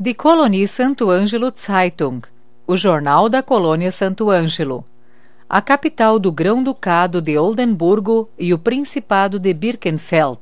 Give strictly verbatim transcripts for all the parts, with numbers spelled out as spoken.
Die Kolonie Santo Ângelo Zeitung, o jornal da colônia Santo Ângelo, a capital do Grão-Ducado de Oldenburgo e o Principado de Birkenfeld.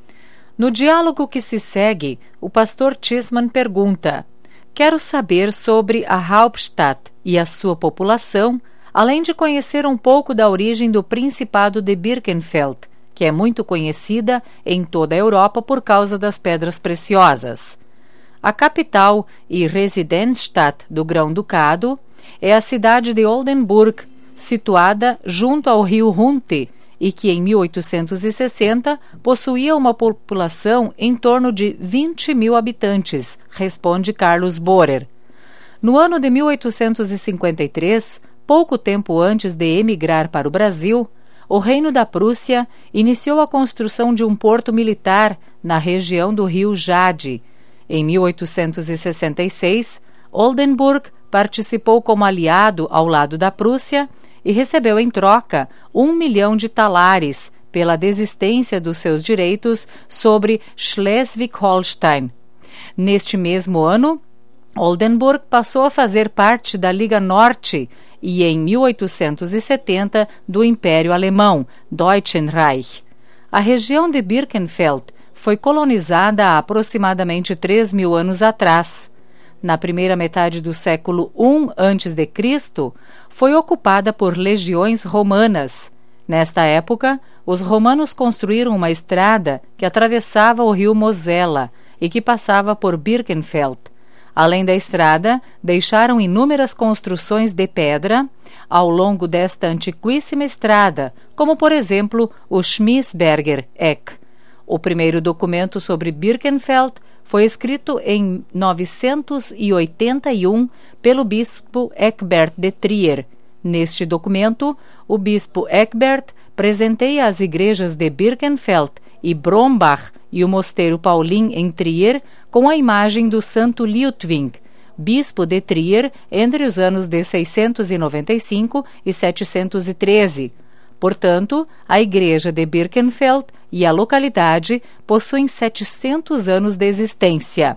No diálogo que se segue, o pastor Tisman pergunta: quero saber sobre a Hauptstadt e a sua população, além de conhecer um pouco da origem do Principado de Birkenfeld, que é muito conhecida em toda a Europa por causa das pedras preciosas. A capital e Residenzstadt do Grão-Ducado é a cidade de Oldenburg, situada junto ao rio Hunte, e que em mil oitocentos e sessenta possuía uma população em torno de vinte mil habitantes, responde Carlos Bohrer. No ano de mil oitocentos e cinquenta e três, pouco tempo antes de emigrar para o Brasil, o Reino da Prússia iniciou a construção de um porto militar na região do rio Jade. Em mil oitocentos e sessenta e seis, Oldenburg participou como aliado ao lado da Prússia e recebeu em troca um milhão de talares pela desistência dos seus direitos sobre Schleswig-Holstein. Neste mesmo ano, Oldenburg passou a fazer parte da Liga Norte e, em mil oitocentos e setenta, do Império Alemão, Deutschen Reich. A região de Birkenfeld foi colonizada há aproximadamente três mil anos atrás. Na primeira metade do século I antes de Cristo, foi ocupada por legiões romanas. Nesta época, os romanos construíram uma estrada que atravessava o rio Mosela e que passava por Birkenfeld. Além da estrada, deixaram inúmeras construções de pedra ao longo desta antiquíssima estrada, como, por exemplo, o Schmiesberger Eck. O primeiro documento sobre Birkenfeld foi escrito em novecentos e oitenta e um pelo bispo Eckhbert de Trier. Neste documento, o bispo Eckhbert presenteia as igrejas de Birkenfeld e Brombach e o mosteiro Paulin em Trier com a imagem do santo Liutwing, bispo de Trier entre os anos de seiscentos e noventa e cinco e setecentos e treze. Portanto, a igreja de Birkenfeld e a localidade possuem setecentos anos de existência.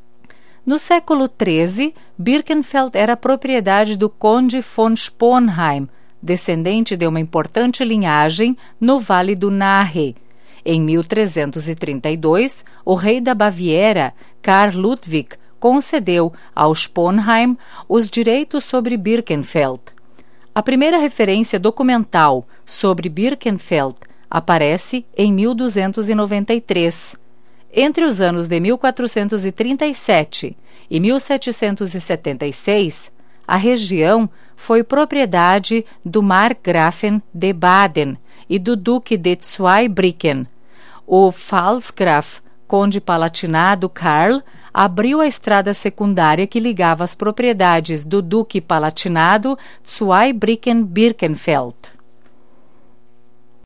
No século treze, Birkenfeld era propriedade do conde von Sponheim, descendente de uma importante linhagem no Vale do Nahe. Em mil trezentos e trinta e dois, o rei da Baviera, Karl Ludwig, concedeu ao Sponheim os direitos sobre Birkenfeld. A primeira referência documental sobre Birkenfeld aparece em mil duzentos e noventa e três. Entre os anos de mil quatrocentos e trinta e sete e mil setecentos e setenta e seis, a região foi propriedade do Markgrafen de Baden e do duque de Zweibrücken. O Pfalzgraf, conde palatinado Karl, abriu a estrada secundária que ligava as propriedades do duque palatinado Zweibrücken-Birkenfeld.